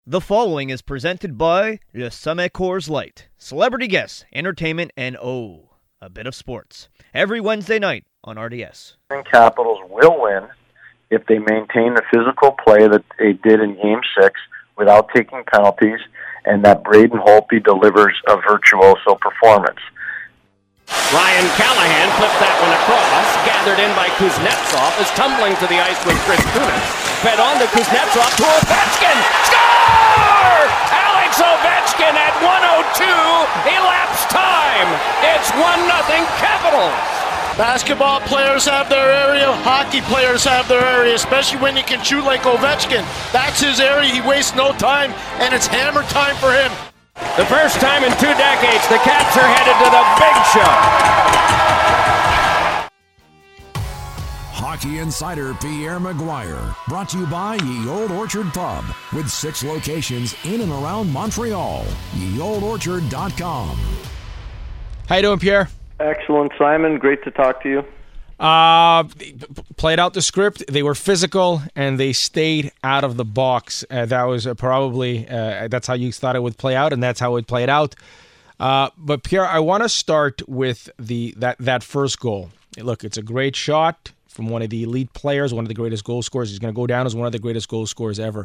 The following is presented by Le Sommet Coors Light. Celebrity guests, entertainment, and a bit of sports. Every Wednesday night on RDS. Capitals will win if they maintain the physical play that they did in Game 6 without taking penalties, and that Braden Holtby delivers a virtuoso performance. Ryan Callahan flipped that one across, gathered in by Kuznetsov, is tumbling to the ice with Chris Kunitz. Fed on to Kuznetsov to Ovechkin. Score! Alex Ovechkin at 1:02 elapsed time. It's 1-0 Capitals. Basketball players have their area, hockey players have their area, especially when you can shoot like Ovechkin. That's his area, he wastes no time, and it's hammer time for him. The first time in 2 decades, the Caps are headed to the big show. Hockey Insider Pierre McGuire, brought to you by Ye Old Orchard Pub, with 6 locations in and around Montreal. YeOldOrchard.com. How you doing, Pierre? Excellent, Simon. Great to talk to you. Played out the script. They were physical, and they stayed out of the box. That was probably that's how you thought it would play out, and that's how it played out. But Pierre, I want to start with that first goal. Look, it's a great shot from one of the elite players, one of the greatest goal scorers. He's going to go down as one of the greatest goal scorers ever.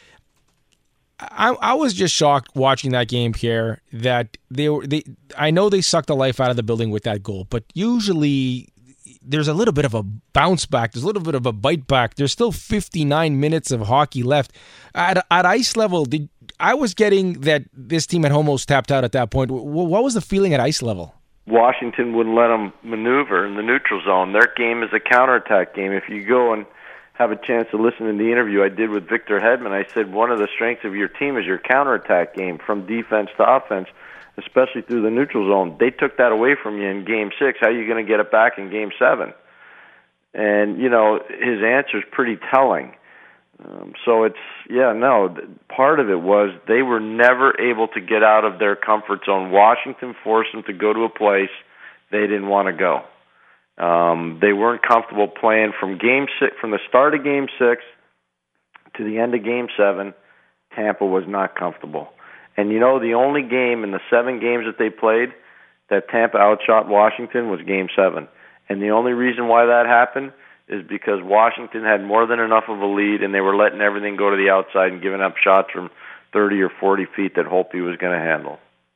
I was just shocked watching that game, Pierre, that I know they sucked the life out of the building with that goal, but usually there's a little bit of a bounce back. There's a little bit of a bite back. There's still 59 minutes of hockey left. At ice level, I was getting that this team had almost tapped out at that point. What was the feeling at ice level? Washington wouldn't let them maneuver in the neutral zone. Their game is a counterattack game. If you go and have a chance to listen to the interview I did with Victor Hedman, I said one of the strengths of your team is your counterattack game from defense to offense, especially through the neutral zone. They took that away from you in Game 6. How are you going to get it back in Game 7? And, his answer is pretty telling. Part of it was they were never able to get out of their comfort zone. Washington forced them to go to a place they didn't want to go. They weren't comfortable playing from Game 6, from the start of Game 6 to the end of Game 7. Tampa was not comfortable. And the only game in the 7 games that they played that Tampa outshot Washington was Game 7. And the only reason why that happened is because Washington had more than enough of a lead, and they were letting everything go to the outside and giving up shots from 30 or 40 feet that Holtby was going to handle.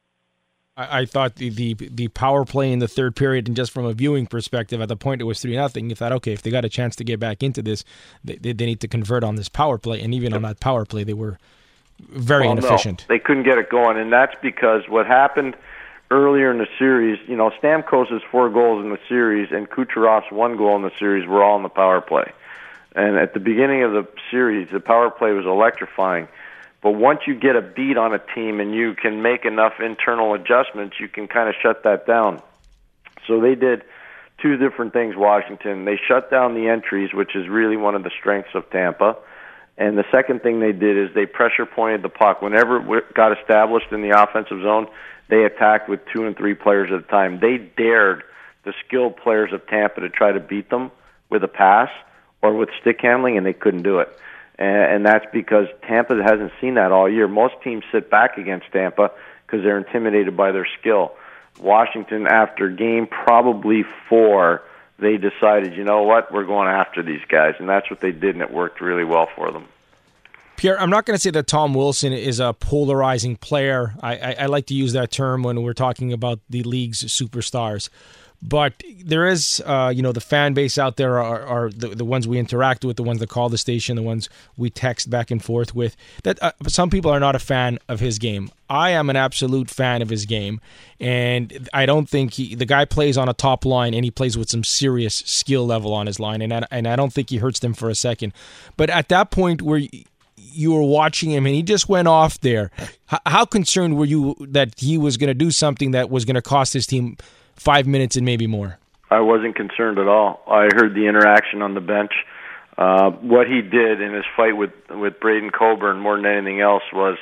I thought the power play in the third period, and just from a viewing perspective, at the point it was 3-0, you thought, okay, if they got a chance to get back into this, they need to convert on this power play. And even on that power play, they were very inefficient. No, they couldn't get it going, and that's because what happened earlier in the series, Stamkos' 4 goals in the series and Kucherov's 1 goal in the series were all in the power play. And at the beginning of the series, the power play was electrifying. But once you get a beat on a team and you can make enough internal adjustments, you can kind of shut that down. So they did 2 different things, Washington. They shut down the entries, which is really one of the strengths of Tampa. And the second thing they did is they pressure pointed the puck. Whenever it got established in the offensive zone, they attacked with 2 and 3 players at a time. They dared the skilled players of Tampa to try to beat them with a pass or with stick handling, and they couldn't do it. And that's because Tampa hasn't seen that all year. Most teams sit back against Tampa because they're intimidated by their skill. Washington, after game probably 4, they decided, you know what, we're going after these guys. And that's what they did, and it worked really well for them. Pierre, I'm not going to say that Tom Wilson is a polarizing player. I like to use that term when we're talking about the league's superstars. But there is, the fan base out there are the ones we interact with, the ones that call the station, the ones we text back and forth with. That some people are not a fan of his game. I am an absolute fan of his game, and I don't think the guy plays on a top line, and he plays with some serious skill level on his line, and I don't think he hurts them for a second. But at that point where you were watching him and he just went off there, how concerned were you that he was going to do something that was going to cost his team 5 minutes and maybe more? I wasn't concerned at all. I heard the interaction on the bench. What he did in his fight with Braden Coburn more than anything else was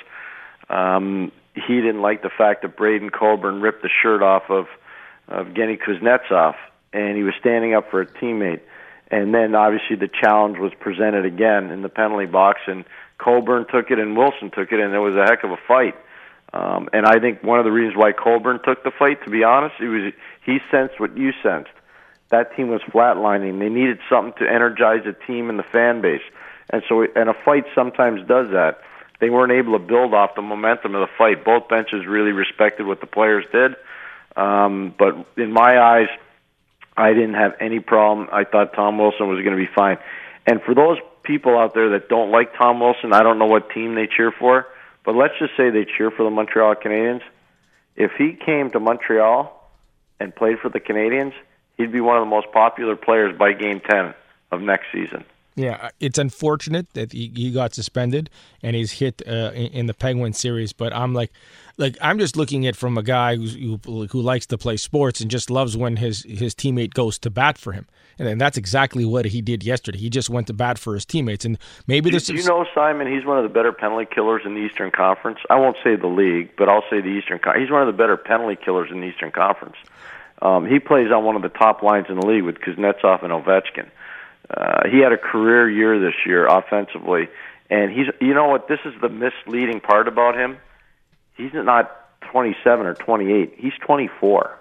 he didn't like the fact that Braden Coburn ripped the shirt off of Evgeny Kuznetsov, and he was standing up for a teammate. And then obviously the challenge was presented again in the penalty box, and Coburn took it and Wilson took it, and it was a heck of a fight. And I think one of the reasons why Coburn took the fight, to be honest, he sensed what you sensed. That team was flatlining. They needed something to energize the team and the fan base. And a fight sometimes does that. They weren't able to build off the momentum of the fight. Both benches really respected what the players did. But in my eyes, I didn't have any problem. I thought Tom Wilson was going to be fine. And for those people out there that don't like Tom Wilson, I don't know what team they cheer for, but let's just say they cheer for the Montreal Canadiens. If he came to Montreal and played for the Canadiens, he'd be one of the most popular players by Game 10 of next season. Yeah, it's unfortunate that he got suspended and he's hit in the Penguin series. But I'm I'm just looking at from a guy who likes to play sports and just loves when his teammate goes to bat for him, and that's exactly what he did yesterday. He just went to bat for his teammates, and maybe this. Do you know, Simon? He's one of the better penalty killers in the Eastern Conference. I won't say the league, but I'll say the Eastern. He's one of the better penalty killers in the Eastern Conference. He plays on one of the top lines in the league with Kuznetsov and Ovechkin. He had a career year this year offensively, and you know what? This is the misleading part about him. He's not 27 or 28. He's 24.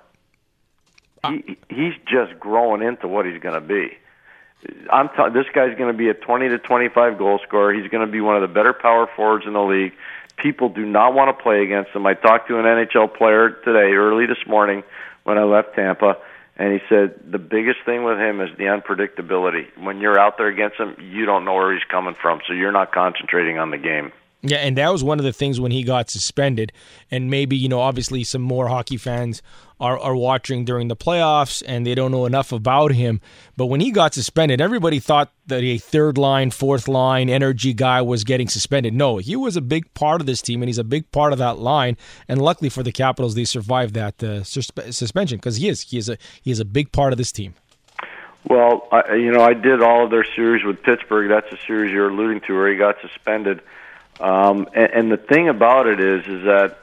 He's just growing into what he's going to be. This guy's going to be a 20 to 25 goal scorer. He's going to be one of the better power forwards in the league. People do not want to play against him. I talked to an NHL player today, early this morning, when I left Tampa, and he said the biggest thing with him is the unpredictability. When you're out there against him, you don't know where he's coming from, so you're not concentrating on the game. Yeah, and that was one of the things when he got suspended. And maybe, obviously some more hockey fans are watching during the playoffs and they don't know enough about him. But when he got suspended, everybody thought that a third line, fourth line energy guy was getting suspended. No, he was a big part of this team and he's a big part of that line. And luckily for the Capitals, they survived that suspension because he is a big part of this team. Well, I did all of their series with Pittsburgh. That's the series you're alluding to where he got suspended. And the thing about it is that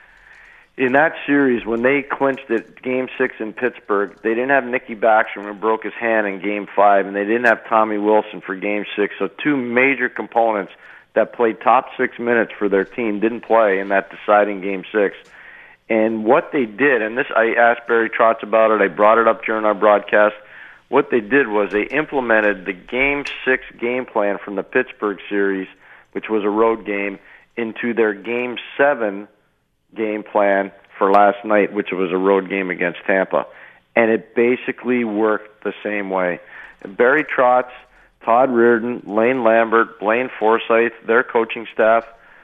in that series, when they clinched it, Game 6 in Pittsburgh, they didn't have Nicky Backstrom, who broke his hand in Game 5, and they didn't have Tommy Wilson for Game 6. So two major components that played top 6 minutes for their team didn't play in that deciding Game 6. And what they did, and this I asked Barry Trotz about it, I brought it up during our broadcast, what they did was they implemented the Game 6 game plan from the Pittsburgh series, which was a road game, into their Game 7 game plan for last night, which was a road game against Tampa. And it basically worked the same way. Barry Trotz, Todd Reardon, Lane Lambert, Blaine Forsythe, their coaching staff,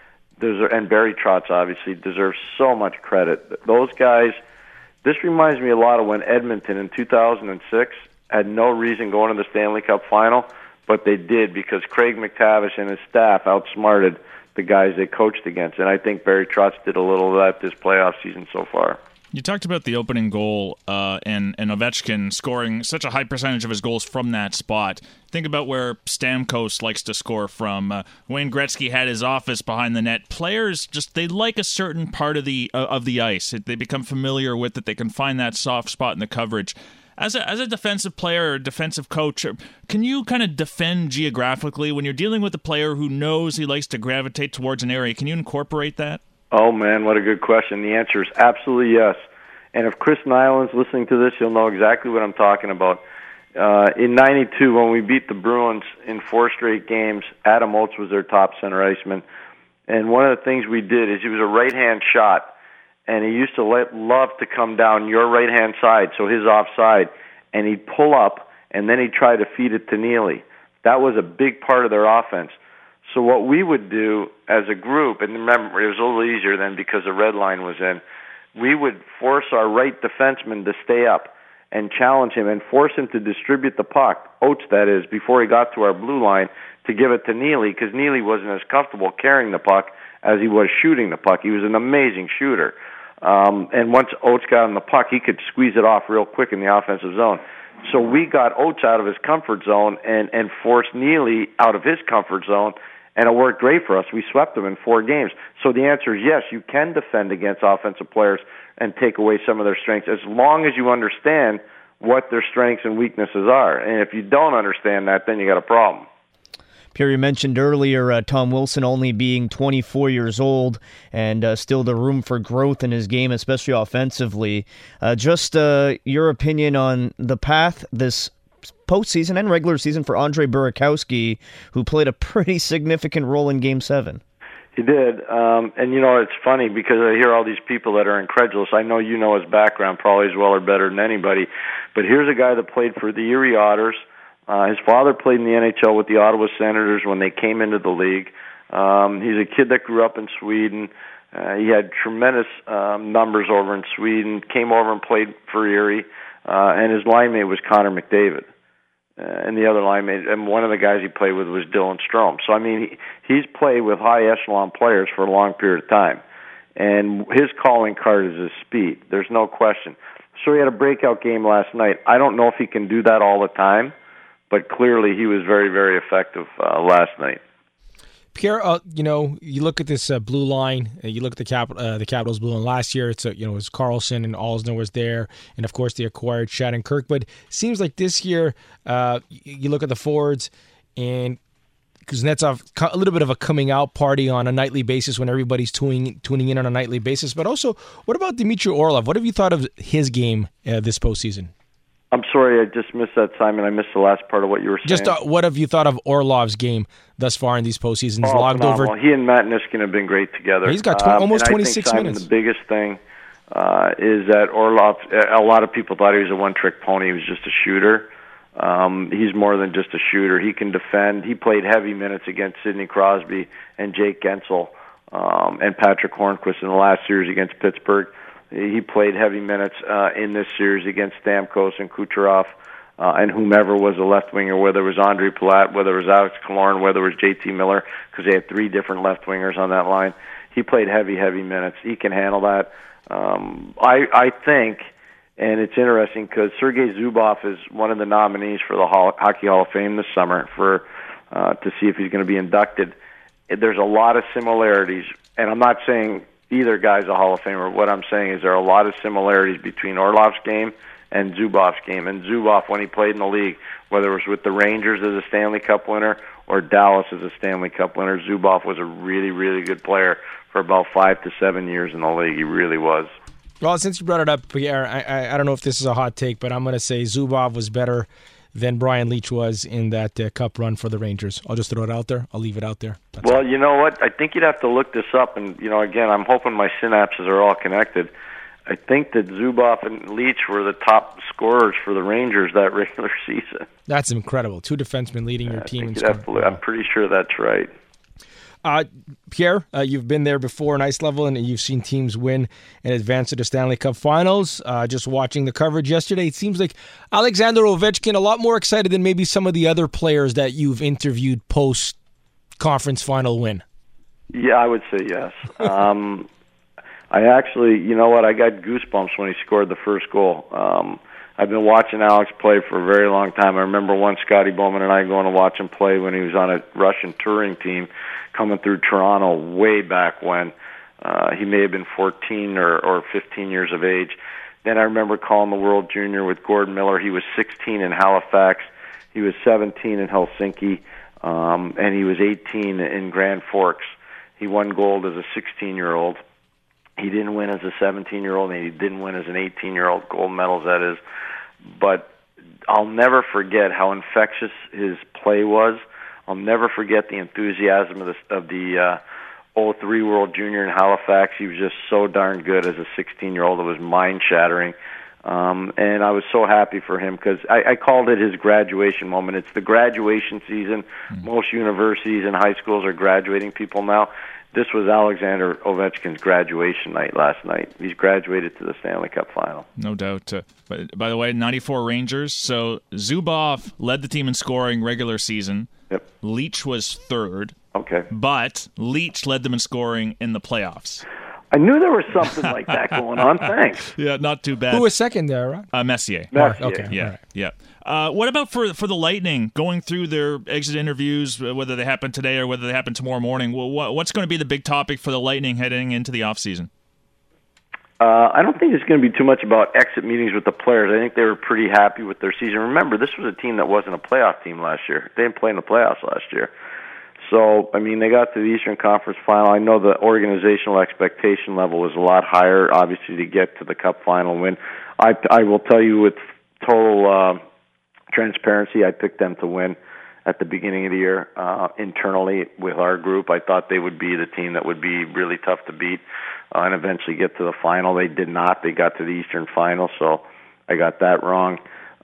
and Barry Trotz obviously deserves so much credit. Those guys, this reminds me a lot of when Edmonton in 2006 had no reason going to the Stanley Cup final, but they did because Craig McTavish and his staff outsmarted the guys they coached against. And I think Barry Trotz did a little of that this playoff season so far. You talked about the opening goal and Ovechkin scoring such a high percentage of his goals from that spot. Think about where Stamkos likes to score from. Wayne Gretzky had his office behind the net. Players they like a certain part of the ice. They become familiar with it. They can find that soft spot in the coverage. As a defensive player or defensive coach, can you kind of defend geographically when you're dealing with a player who knows he likes to gravitate towards an area? Can you incorporate that? Oh, man, what a good question. The answer is absolutely yes. And if Chris Nyland's listening to this, he'll know exactly what I'm talking about. In 92, when we beat the Bruins in 4 straight games, Adam Oates was their top center iceman. And one of the things we did is he was a right-hand shot. And he used to love to come down your right-hand side, so his offside, and he'd pull up, and then he'd try to feed it to Neely. That was a big part of their offense. So what we would do as a group, and remember, it was a little easier then because the red line was in, we would force our right defenseman to stay up and challenge him and force him to distribute the puck, Oates that is, before he got to our blue line, to give it to Neely, because Neely wasn't as comfortable carrying the puck as he was shooting the puck. He was an amazing shooter. And once Oates got on the puck, he could squeeze it off real quick in the offensive zone. So we got Oates out of his comfort zone and forced Neely out of his comfort zone, and it worked great for us. We swept them in 4 games. So the answer is yes, you can defend against offensive players and take away some of their strengths as long as you understand what their strengths and weaknesses are. And if you don't understand that, then you got a problem. Pierre, you mentioned earlier Tom Wilson only being 24 years old and still the room for growth in his game, especially offensively. Just your opinion on the path this postseason and regular season for Andre Burakovsky, who played a pretty significant role in Game 7. He did. And, it's funny because I hear all these people that are incredulous. I know you know his background probably as well or better than anybody. But here's a guy that played for the Erie Otters. His father played in the NHL with the Ottawa Senators when they came into the league. He's a kid that grew up in Sweden. He had tremendous numbers over in Sweden, came over and played for Erie, and his line mate was Connor McDavid. And the other line mate, and one of the guys he played with was Dylan Strome. So, he's played with high-echelon players for a long period of time. And his calling card is his speed. There's no question. So he had a breakout game last night. I don't know if he can do that all the time, but clearly he was very, very effective last night. Pierre, you look at this blue line. You look at the Capitals blue line last year. It was Carlson and Alsner was there, and of course they acquired Shattenkirk. But it seems like this year, you look at the forwards, and Kuznetsov, a little bit of a coming out party on a nightly basis when everybody's tuning in on a nightly basis. But also, what about Dmitry Orlov? What have you thought of his game this postseason? I'm sorry, I just missed that, Simon. I missed the last part of what you were saying. Just what have you thought of Orlov's game thus far in these postseasons? Logged over. He and Matt Niskanen have been great together. He's got almost 26 Simon, minutes. The biggest thing is that Orlov, a lot of people thought he was a one-trick pony. He was just a shooter. He's more than just a shooter. He can defend. He played heavy minutes against Sidney Crosby and Jake Gensel and Patrick Hornquist in the last series against Pittsburgh. He played heavy minutes in this series against Stamkos and Kucherov and whomever was a left winger, whether it was Andre Palat, whether it was Alex Killorn, whether it was JT Miller, because they had three different left wingers on that line. He played heavy minutes. He can handle that. I think, and it's interesting because Sergei Zubov is one of the nominees for the Hockey Hall of Fame this summer to see if he's going to be inducted. There's a lot of similarities, and I'm not saying either guy's a Hall of Famer. What I'm saying is there are a lot of similarities between Orlov's game and Zubov's game. And Zubov, when he played in the league, whether it was with the Rangers as a Stanley Cup winner or Dallas as a Stanley Cup winner, Zubov was a really, really good player for about 5 to 7 years in the league. He really was. Well, since you brought it up, Pierre, I don't know if this is a hot take, but I'm going to say Zubov was better than Brian Leetch was in that cup run for the Rangers. I'll just throw it out there. I'll leave it out there. Well, you know what? I think you'd have to look this up. And, again, I'm hoping my synapses are all connected. I think that Zubov and Leetch were the top scorers for the Rangers that regular season. That's incredible. Two defensemen leading your team in scoring. I'm pretty sure that's right. Pierre, you've been there before in ice level, and you've seen teams win and advance to the Stanley Cup Finals. Just watching the coverage yesterday, it seems like Alexander Ovechkin a lot more excited than maybe some of the other players that you've interviewed post-conference final win. Yeah, I would say yes. I actually, you know what, I got goosebumps when he scored the first goal. I've been watching Alex play for a very long time. I remember once Scotty Bowman and I going to watch him play when he was on a Russian touring team coming through Toronto way back when. He may have been 14 or 15 years of age. Then I remember calling the World Junior with Gordon Miller. He was 16 in Halifax. He was 17 in Helsinki. And he was 18 in Grand Forks. He won gold as a 16-year-old. He didn't win as a 17-year-old, and he didn't win as an 18-year-old, gold medals, that is. But I'll never forget how infectious his play was. I'll never forget the enthusiasm of the 03 World Junior in Halifax. He was just so darn good as a 16-year-old. It was mind-shattering. And I was so happy for him because I called it his graduation moment. It's the graduation season. Most universities and high schools are graduating people now. This was Alexander Ovechkin's graduation night last night. He's graduated to the Stanley Cup final. No doubt. But by the way, 94 Rangers. So Zubov led the team in scoring regular season. Yep. Leetch was third. Okay. But Leetch led them in scoring in the playoffs. I knew there was something like that going on. Thanks. Yeah, not too bad. Who was second there, right? Messier. Okay. Yeah, right. yeah. What about for the Lightning, going through their exit interviews, whether they happen today or whether they happen tomorrow morning? What's going to be the big topic for the Lightning heading into the offseason? I don't think it's going to be too much about exit meetings with the players. I think they were pretty happy with their season. Remember, this was a team that wasn't a playoff team last year. They didn't play in the playoffs last year. So, I mean, they got to the Eastern Conference Final. I know the organizational expectation level was a lot higher, obviously, to get to the Cup Final win. I will tell you with total transparency, I picked them to win at the beginning of the year. Internally with our group, I thought they would be the team that would be really tough to beat and eventually get to the final. They did not. They got to the Eastern Final, so I got that wrong.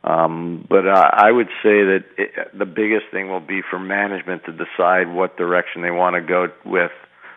But I would say that the biggest thing will be for management to decide what direction they want to go with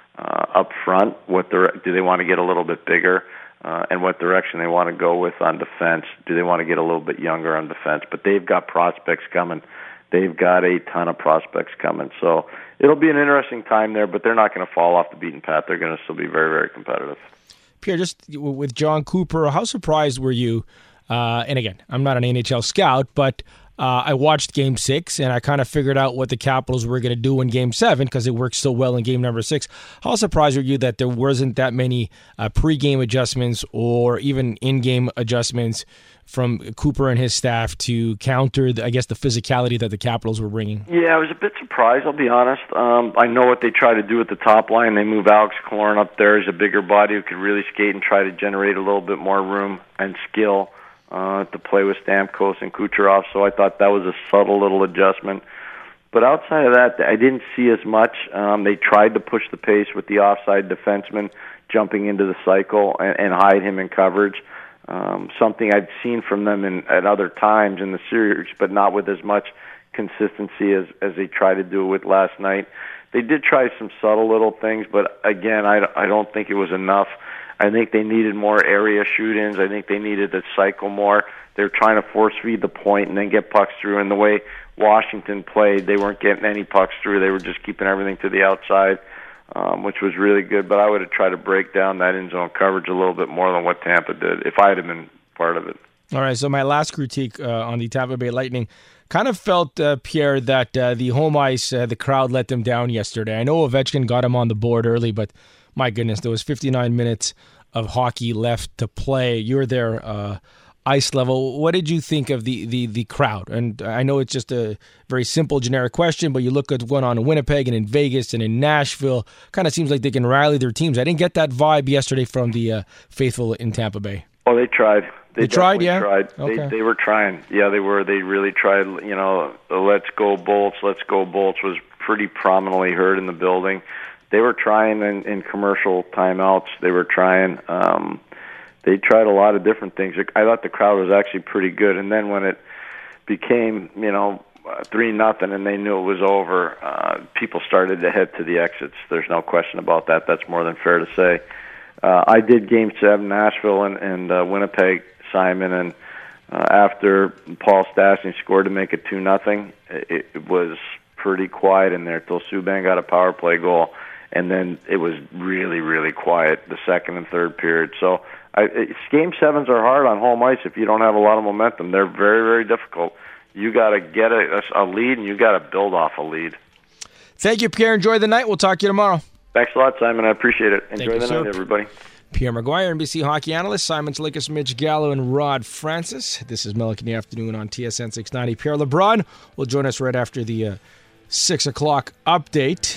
up front. Do they want to get a little bit bigger? And what direction they want to go with on defense. Do they want to get a little bit younger on defense? But they've got prospects coming. They've got a ton of prospects coming. So it'll be an interesting time there, but they're not going to fall off the beaten path. They're going to still be very, very competitive. Pierre, just with John Cooper, how surprised were you? And again, I'm not an NHL scout, but I watched Game 6, and I kind of figured out what the Capitals were going to do in Game 7 because it worked so well in Game number 6. How surprised were you that there wasn't that many pre-game adjustments or even in-game adjustments from Cooper and his staff to counter, the physicality that the Capitals were bringing? Yeah, I was a bit surprised, I'll be honest. I know what they try to do at the top line. They move Alex Killorn up there as a bigger body who could really skate and try to generate a little bit more room and skill to play with Stamkos and Kucherov, so I thought that was a subtle little adjustment. But outside of that, I didn't see as much. They tried to push the pace with the offside defenseman jumping into the cycle and hide him in coverage, something I'd seen from them at other times in the series, but not with as much consistency as they tried to do it with last night. They did try some subtle little things, but again, I don't think it was enough. I think they needed more area shoot-ins. I think they needed to cycle more. They're trying to force-feed the point and then get pucks through. And the way Washington played, they weren't getting any pucks through. They were just keeping everything to the outside, which was really good. But I would have tried to break down that in-zone coverage a little bit more than what Tampa did if I had been part of it. All right, so my last critique on the Tampa Bay Lightning kind of felt, Pierre, that the home ice, the crowd let them down yesterday. I know Ovechkin got him on the board early, but my goodness, there was 59 minutes of hockey left to play. You're there, ice level. What did you think of the crowd? And I know it's just a very simple, generic question, but you look at what's going on in Winnipeg and in Vegas and in Nashville. Kind of seems like they can rally their teams. I didn't get that vibe yesterday from the faithful in Tampa Bay. Oh, they tried. They tried, yeah? Tried. Okay. They were trying. Yeah, they were. They really tried. You know, the Let's Go Bolts was pretty prominently heard in the building. They were trying in commercial timeouts. They were trying. They tried a lot of different things. I thought the crowd was actually pretty good. And then when it became, 3-0 and they knew it was over, people started to head to the exits. There's no question about that. That's more than fair to say. I did Game 7, Nashville and Winnipeg, Simon, and after Paul Stastny scored to make it 2-0, it was pretty quiet in there till Subban got a power play goal. And then it was really, really quiet the second and third period. So Game 7s are hard on home ice if you don't have a lot of momentum. They're very, very difficult. You got to get a lead, and you got to build off a lead. Thank you, Pierre. Enjoy the night. We'll talk to you tomorrow. Thanks a lot, Simon. I appreciate it. Enjoy the night, everybody. Pierre McGuire, NBC hockey analyst, Simon Salikas, Mitch Gallo, and Rod Francis. This is Melnick in the Afternoon on TSN 690. Pierre LeBrun will join us right after the 6 o'clock update.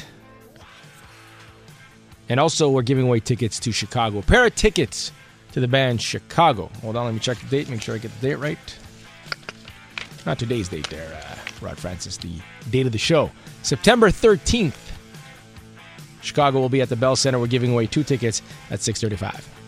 And also, we're giving away tickets to Chicago. A pair of tickets to the band Chicago. Hold on, let me check the date, make sure I get the date right. Not today's date there, Rod Francis, the date of the show. September 13th. Chicago will be at the Bell Center. We're giving away 2 tickets at 6:35.